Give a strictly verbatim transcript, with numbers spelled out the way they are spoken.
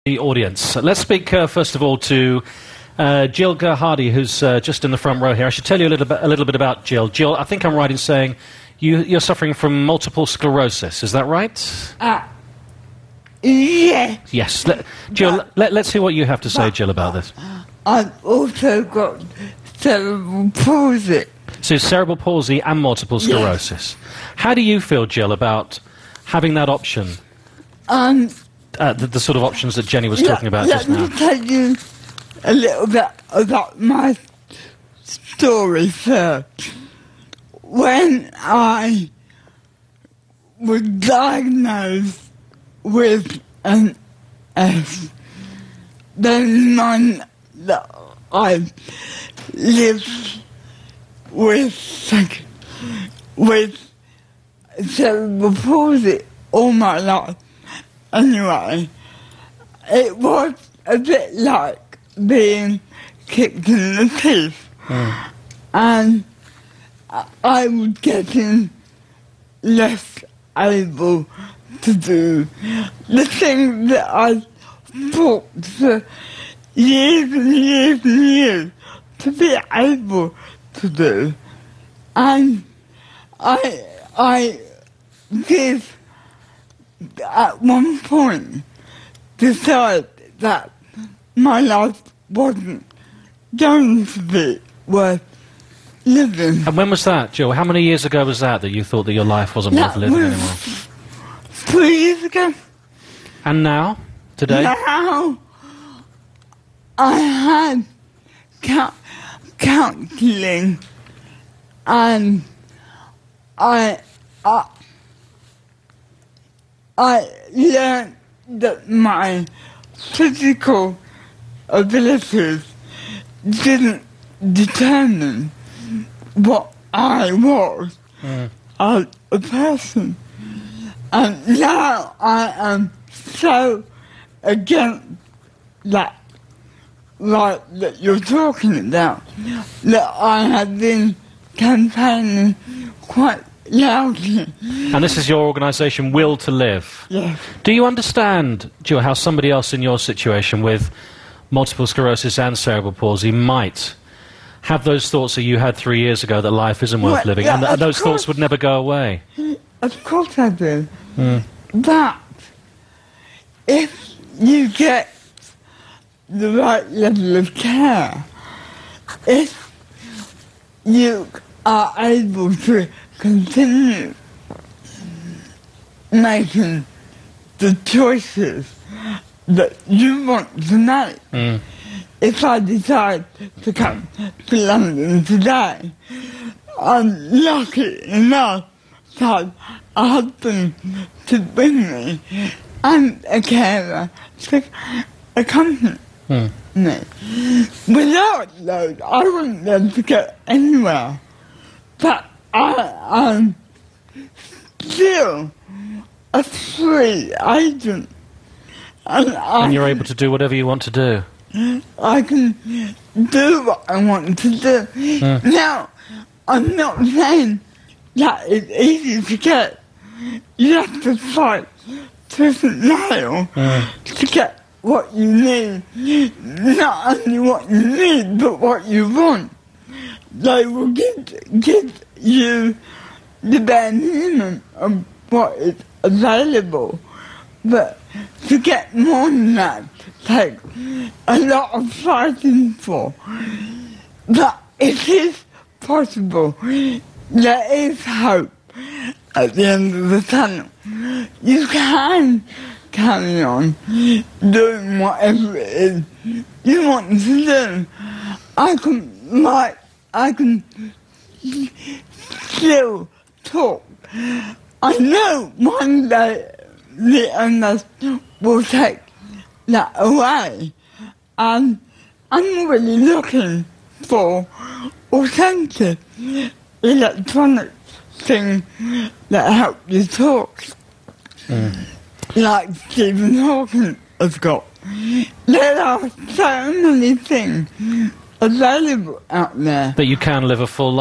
The audience. Let's speak uh, first of all to uh, Jill Hardy, who's uh, just in the front row here. I should tell you a little bit, a little bit about Jill. Jill, I think I'm right in saying you, you're suffering from multiple sclerosis. Is that right? Uh, yeah. Yes. Let, Jill, but, let, let's hear what you have to say, but, Jill, about this. I've also got cerebral palsy. So cerebral palsy and multiple sclerosis. Yes. How do you feel, Jill, about having that option? Um. Uh, the, the sort of options that Jenny was talking about let just now. Let me tell you a little bit about my story first. When I was diagnosed with an S, then none that I lived with, like, with cerebral palsy all my life. Anyway, it was a bit like being kicked in the teeth. Mm. And I was getting less able to do the things that I thought for years and years and years to be able to do. And I, I did at one point decided that my life wasn't going to be worth living. And when was that, Jill? How many years ago was that that you thought that your life wasn't that worth living was anymore? Three years ago. And now? Today? Now I had ca counselling and I... I I learned that my physical abilities didn't determine what I was mm. as a person. And now I am so against that right that you're talking about, that I have been campaigning quite loudly. And this is your organisation, Will to Live? Yes. Do you understand, Jill, how somebody else in your situation with multiple sclerosis and cerebral palsy might have those thoughts that you had three years ago that life isn't worth well, living, yeah, and th those course, thoughts would never go away? Of course I do. Mm. But if you get the right level of care, if you are able to continue making the choices that you want to make. Mm. If I decide to come to London today, I'm lucky enough to have a husband to bring me and a carer to accompany mm. me. Without those, I wouldn't be able to get anywhere. But I am still a free agent. And, and you're able to do whatever you want to do. I can do what I want to do. Mm. Now, I'm not saying that it's easy to get. You have to fight tooth and nail mm. to get what you need. Not only what you need, but what you want. They will give, give you the bare minimum of what is available. But to get more than that takes a lot of fighting for. But it is possible. There is hope at the end of the tunnel. You can carry on doing whatever it is you want to do. I can, like, I can still talk. I know one day the illness will take that away, and I'm really looking for alternative electronic things that help you talk, mm. like Stephen Hawking has got. There are so many things available out there. That you can live a full life.